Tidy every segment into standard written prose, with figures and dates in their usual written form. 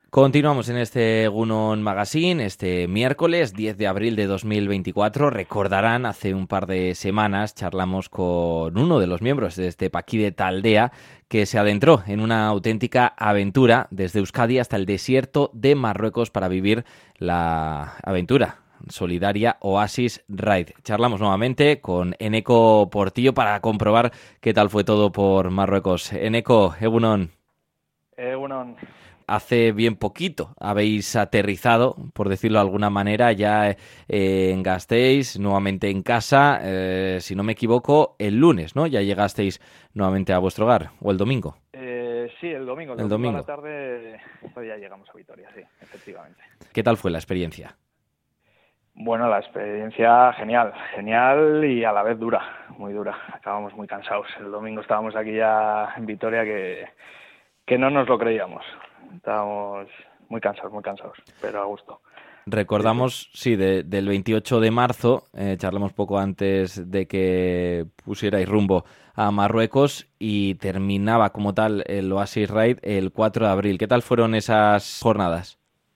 Continuamos en este Egunon Magazine, este miércoles 10 de abril de 2024. Recordarán, hace un par de semanas charlamos con uno de los miembros de este Paquí de Taldea que se adentró en una auténtica aventura desde Euskadi hasta el desierto de Marruecos para vivir la aventura solidaria Oasis Ride. Charlamos nuevamente con Eneko Portillo para comprobar qué tal fue todo por Marruecos. Eneko, Egunon. Egunon. Hace bien poquito habéis aterrizado, por decirlo de alguna manera, ya en Gasteiz, nuevamente en casa, si no me equivoco, el lunes, ¿no? Ya llegasteis nuevamente a vuestro hogar, o el domingo. Sí, el domingo. El domingo a la tarde pues ya llegamos a Vitoria, sí, efectivamente. ¿Qué tal fue la experiencia? Bueno, la experiencia genial y a la vez dura, muy dura. Acabamos muy cansados. El domingo estábamos aquí ya en Vitoria que no nos lo creíamos. Estábamos muy cansados, pero a gusto. Recordamos, sí, del 28 de marzo, charlamos poco antes de que pusierais rumbo a Marruecos y terminaba como tal el Oasis Ride el 4 de abril. ¿Qué tal fueron esas jornadas?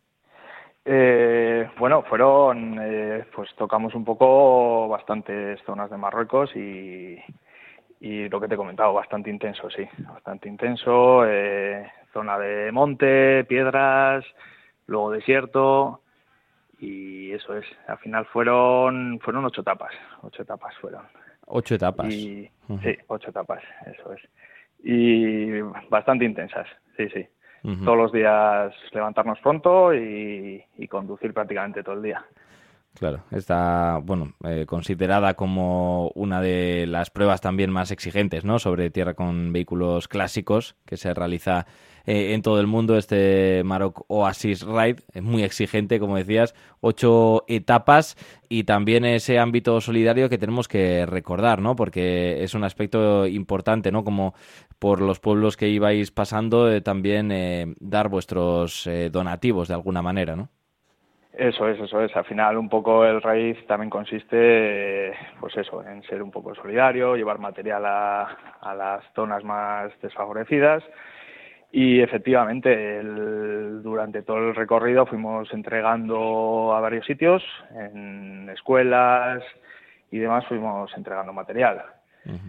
Bueno, fueron, pues tocamos un poco bastantes zonas de Marruecos y lo que te he comentado, bastante intenso, sí, bastante intenso, zona de monte, piedras, luego desierto y eso es, al final fueron 8 etapas fueron. 8 etapas. Sí, 8 etapas, eso es. Y bastante intensas, sí. Todos los días levantarnos pronto y conducir prácticamente todo el día. Claro, está considerada como una de las pruebas también más exigentes, ¿no? Sobre tierra con vehículos clásicos que se realiza en todo el mundo. Este Maroc Oasis Ride es muy exigente, como decías, 8 etapas y también ese ámbito solidario que tenemos que recordar, ¿no? Porque es un aspecto importante, ¿no? Como por los pueblos que ibais pasando, también dar vuestros donativos de alguna manera, ¿no? Eso es. Al final un poco el raíz también consiste, pues eso, en ser un poco solidario, llevar material a las zonas más desfavorecidas y efectivamente durante todo el recorrido fuimos entregando a varios sitios, en escuelas y demás fuimos entregando material. Uh-huh.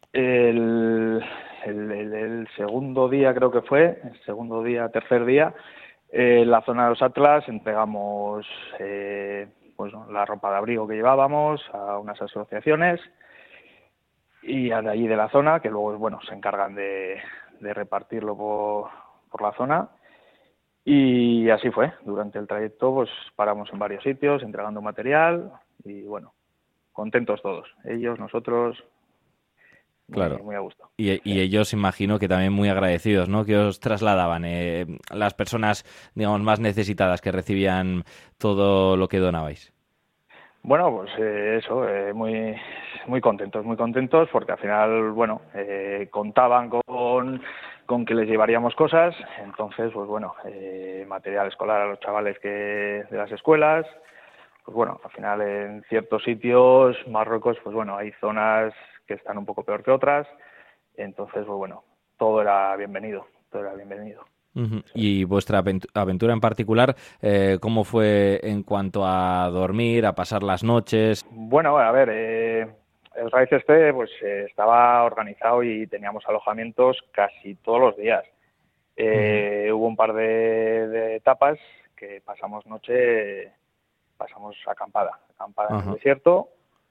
El segundo día creo que fue, tercer día, en la zona de los Atlas entregamos la ropa de abrigo que llevábamos a unas asociaciones y de allí de la zona, que luego se encargan de repartirlo por la zona. Y así fue, durante el trayecto pues paramos en varios sitios entregando material y contentos todos, ellos, nosotros. Claro. Muy a gusto. Y ellos, imagino que también muy agradecidos, ¿no? ¿Qué os trasladaban las personas, digamos, más necesitadas que recibían todo lo que donabais? Bueno, pues muy contentos porque al final, contaban con que les llevaríamos cosas, entonces, material escolar a los chavales de las escuelas. Pues al final en ciertos sitios, Marruecos, hay zonas que están un poco peor que otras, entonces todo era bienvenido. Uh-huh. Y vuestra aventura en particular, ¿cómo fue en cuanto a dormir, a pasar las noches? Bueno, a ver, el raíz estaba organizado y teníamos alojamientos casi todos los días. Uh-huh. Hubo un par de etapas que pasamos acampada uh-huh. En el desierto.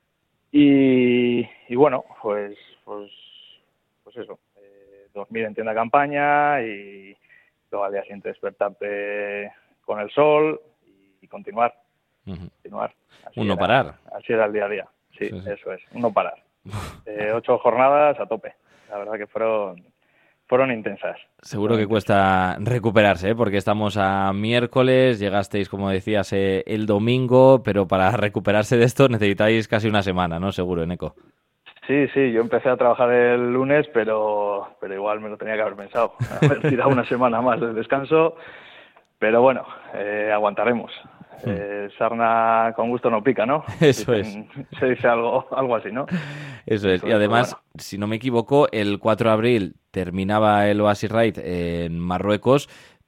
Y pues eso, dormir en tienda de campaña y luego al día siguiente despertarte con el sol y continuar. Uh-huh. No parar. Así era el día a día, sí. Eso es, no parar. 8 jornadas a tope, la verdad que fueron intensas. Seguro que cuesta recuperarse, porque estamos a miércoles, llegasteis, como decías, el domingo, pero para recuperarse de esto necesitáis casi una semana, ¿no? Seguro, Eneko. Sí, yo empecé a trabajar el lunes, pero igual me lo tenía que haber pensado. Haber tirado una semana más de descanso, pero aguantaremos. Sarna con gusto no pica, ¿no? Eso es. Se dice algo así, ¿no? Eso es. Y además, si no me equivoco, el 4 de abril terminaba el Oasis Ride en Marruecos,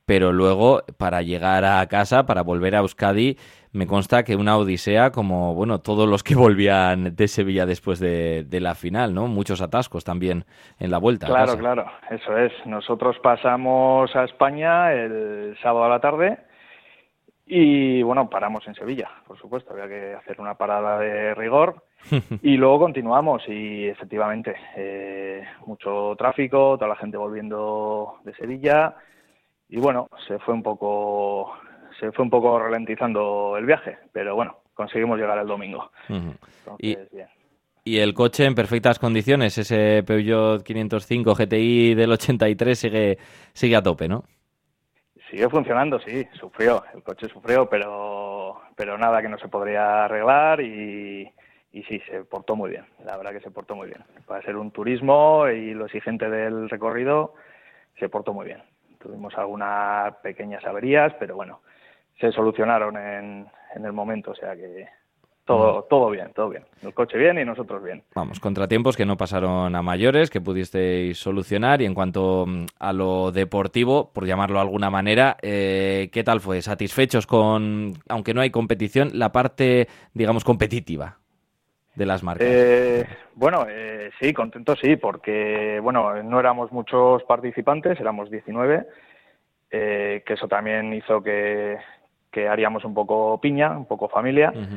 pero luego para llegar a casa, para volver a Euskadi, me consta que una odisea como, bueno, todos los que volvían de Sevilla después de la final, ¿no? Muchos atascos también en la vuelta a casa. Claro, eso es. Nosotros pasamos a España el sábado a la tarde y, bueno, paramos en Sevilla, por supuesto. Había que hacer una parada de rigor y luego continuamos y, efectivamente, mucho tráfico, toda la gente volviendo de Sevilla y, bueno, se fue un poco ralentizando el viaje, pero, bueno, conseguimos llegar el domingo. Entonces, bien. Y el coche en perfectas condiciones, ese Peugeot 505 GTI del 83 sigue a tope, ¿no? Sigue funcionando, sí, el coche sufrió, pero nada que no se podría arreglar y sí, se portó muy bien, la verdad que se portó muy bien. Para ser un turismo y lo exigente del recorrido, se portó muy bien. Tuvimos algunas pequeñas averías, pero bueno, se solucionaron en el momento, o sea que todo bien. El coche bien y nosotros bien. Vamos, contratiempos que no pasaron a mayores, que pudisteis solucionar. Y en cuanto a lo deportivo, por llamarlo de alguna manera, ¿qué tal fue? ¿Satisfechos con, aunque no hay competición, la parte, digamos, competitiva de las marcas? Sí, contentos sí, porque, bueno, no éramos muchos participantes, éramos 19, que eso también hizo que haríamos un poco piña, un poco familia. Uh-huh.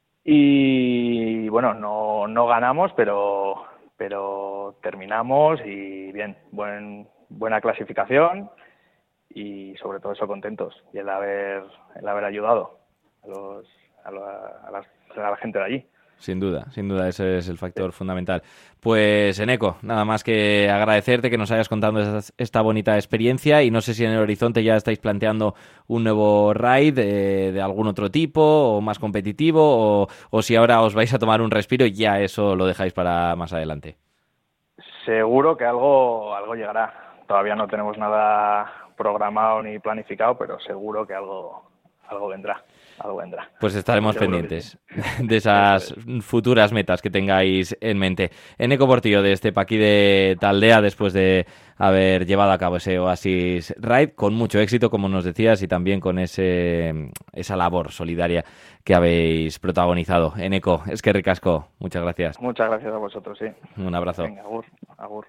Y bueno, no ganamos, pero terminamos y bien, buena clasificación y sobre todo eso contentos y el haber ayudado a la gente de allí. Sin duda, ese es el factor fundamental. Pues, Eneko, nada más que agradecerte que nos hayas contado esta bonita experiencia y no sé si en el horizonte ya estáis planteando un nuevo raid de algún otro tipo o más competitivo o si ahora os vais a tomar un respiro y ya eso lo dejáis para más adelante. Seguro que algo llegará. Todavía no tenemos nada programado ni planificado, pero seguro que algo vendrá. Pues estaremos pendientes de esas futuras metas que tengáis en mente. Eneko Portillo, de Estepa, aquí de Taldea, después de haber llevado a cabo ese Oasis Ride, con mucho éxito, como nos decías, y también con esa labor solidaria que habéis protagonizado. Eneko, eskerrik asko, muchas gracias. Muchas gracias a vosotros, sí. Un abrazo. Venga, agur.